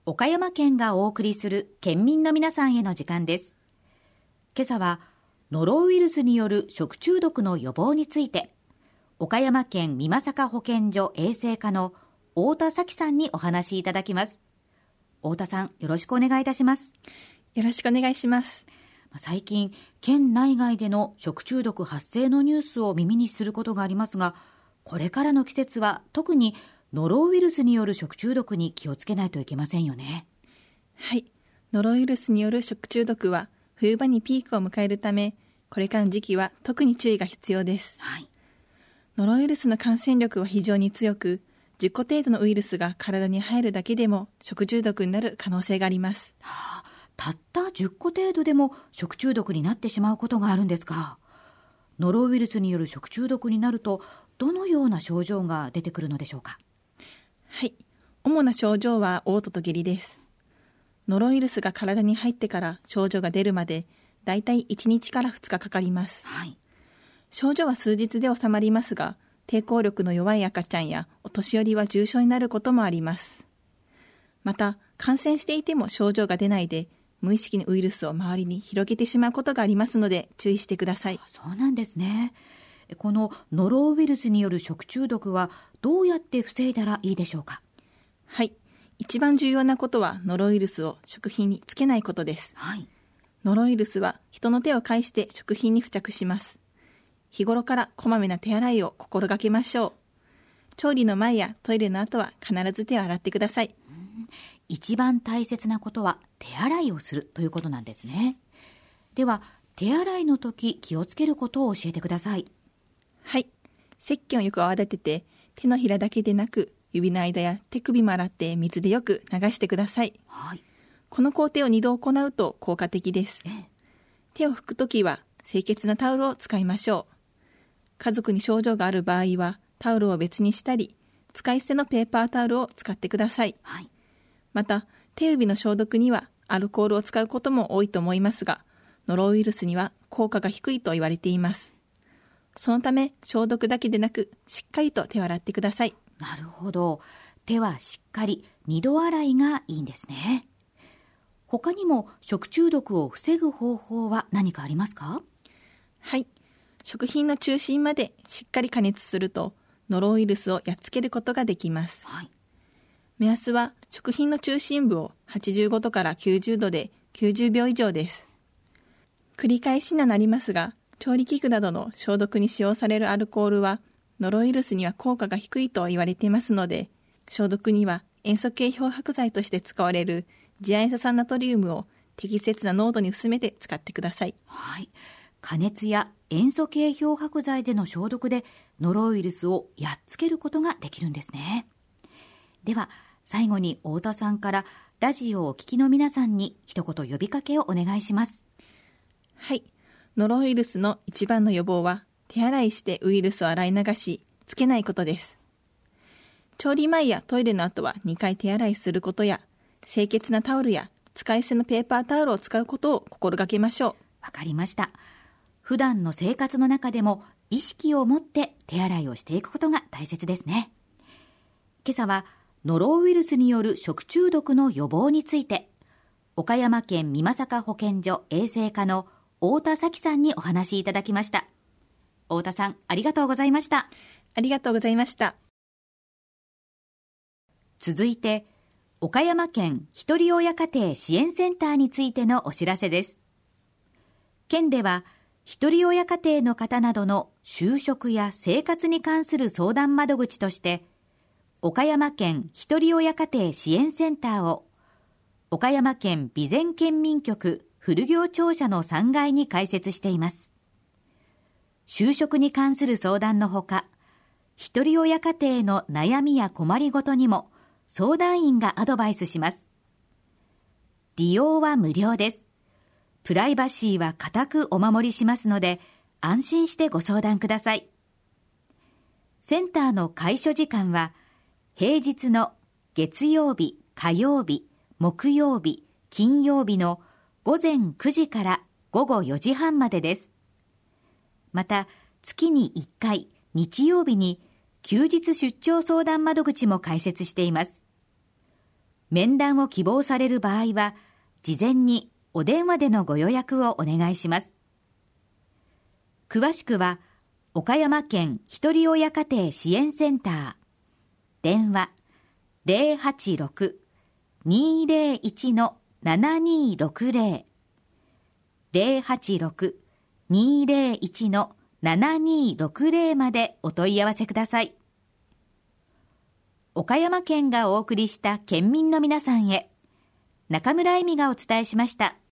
岡山県がお送りする県民の皆さんへの時間です。今朝はノロウイルスによる食中毒の予防について、岡山県美作保健所衛生課の太田咲さんにお話しいただきます。太田さん、よろしくお願いいたします。 よろしくお願いします。 最近、県内外での食中毒発生のニュースを耳にすることがありますが、これからの季節は特にノロウイルスによる食中毒に気をつけないといけませんよね。 はい。ノロウイルスによる食中毒は冬場にピークを迎えるため、これからの時期は特に注意が必要です。 はい。 ノロウイルスの感染力は非常に強く、10個程度のウイルスが体に入るだけでも食中毒になる可能性があります。 たった10個程度でも食中毒になってしまうことがあるんですか。ノロウイルスによる食中毒になると、どのような症状が出てくるのでしょうか。 はい。主な症状は嘔吐と下痢です。ノロウイルスが体に入ってから症状が出るまで、だいたい1日から2日かかります。 はい。 症状は数日で収まりますが、抵抗力の弱い赤ちゃんやお年寄りは重症になることもあります。また、感染していても症状が出ないで、無意識にウイルスを周りに広げてしまうことがありますので、注意してください。 そうなんですね。このノロウイルスによる食中毒はどうやって防いだらいいでしょうか。 はい。一番重要なことはノロウイルスを食品につけないことです。 はい。 ノロウイルスは人の手を介して食品に付着します。日頃からこまめな手洗いを心がけましょう。調理の前やトイレの後は必ず手を洗ってください。 一番大切なことは手洗いをするということなんですね。では、手洗いの時気をつけることを教えてください。 はい。石鹸をよく泡立てて、手のひらだけでなく、指の間や手首も洗って水でよく流してください。 はい。 この工程を2度行うと効果的です。手を拭くときは清潔なタオルを使いましょう。家族に症状がある場合はタオルを別にしたり、使い捨てのペーパータオルを使ってください。 はい。 また、手指の消毒にはアルコールを使うことも多いと思いますが、ノロウイルスには効果が低いと言われています。そのため、消毒だけでなく、しっかりと手を洗ってください。 なるほど。手はしっかり2度洗いがいいんですね。他にも食中毒を防ぐ方法は何かありますか？ はい。食品の中心までしっかり加熱すると、ノロウイルスをやっつけることができます。 はい。 目安は食品の中心部を85度から90度で90秒以上です。繰り返しにはなりますが、調理器具などの消毒に使用されるアルコールはノロウイルスには効果が低いと言われていますので、消毒には塩素系漂白剤として使われる次亜塩素酸ナトリウムを適切な濃度に薄めて使ってください。 はい。加熱や塩素系漂白剤での消毒でノロウイルスをやっつけることができるんですね。では、最後に太田さんからラジオをお聞きの皆さんに一言呼びかけをお願いします。 はい。ノロウイルスの一番の予防は、手洗いしてウイルスを洗い流し、つけないことです。調理前やトイレの後は2回手洗いすることや、清潔なタオルや使い捨てのペーパータオルを使うことを心がけましょう。 わかりました。普段の生活の中でも意識を持って手洗いをしていくことが大切ですね。今朝はノロウイルスによる食中毒の予防について、岡山県美作保健所衛生課の太田咲さんにお話しいただきました。太田さん、ありがとうございました。 ありがとうございました。 続いて、岡山県ひとり親家庭支援センターについてのお知らせです。県では、ひとり親家庭の方などの就職や生活に関する相談窓口として、岡山県ひとり親家庭支援センターを、岡山県備前県民局古行庁舎の3階に開設しています。就職に関する相談のほか、ひとり親家庭の悩みや困りごとにも相談員がアドバイスします。利用は無料です。プライバシーは固くお守りしますので、安心してご相談ください。センターの開所時間は、平日の月曜日、火曜日、木曜日、金曜日の午前9時から午後4時半までです。また、月に1回、日曜日に休日出張相談窓口も開設しています。 面談を希望される場合は、事前にお電話でのご予約をお願いします。詳しくは、岡山県ひとり親家庭支援センター、電話 086-201-7260 086-201-7260 までお問い合わせください。岡山県がお送りした県民の皆さんへ、中村恵美がお伝えしました。